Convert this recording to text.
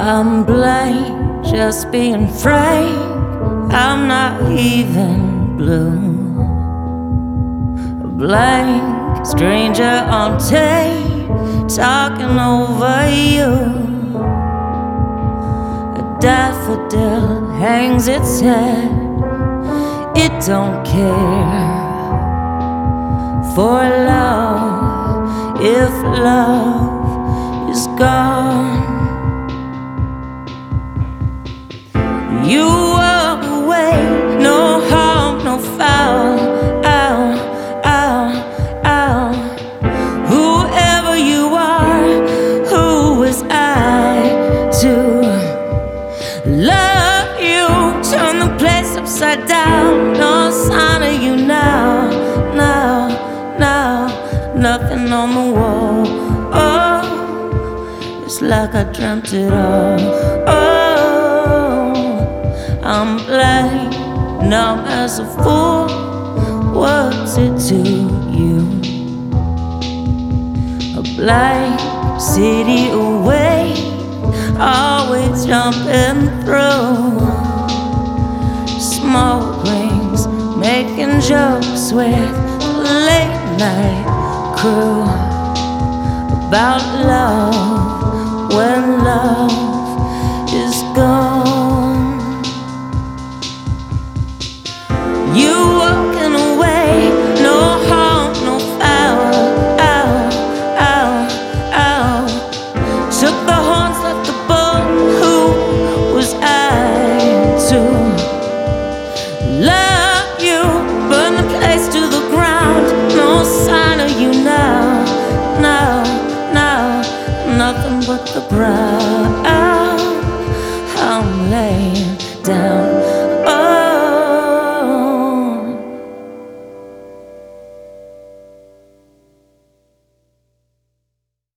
I'm blank, just being frank. I'm not even blue. A blank stranger on tape, talking over you. A daffodil hangs its head, it don't care for love if love is gone. You walk away, no harm, no foul. Ow, ow, ow. Whoever you are, who was I to love you? Turn the place upside down. No sign of you now, now, now. Nothing on the wall. Oh, it's like I dreamt it all. Oh, I'm blank, numb as a fool. What's it to you? A blank city away, always jumping through. Smoke rings, making jokes with the late night crew about love when love is gone. You walking away, no harm, no foul. Ow, ow, ow. Took the horns, left the bull. Who was I to love you? Burn the place to the ground. No sign of you now, now, now. Nothing but the ground.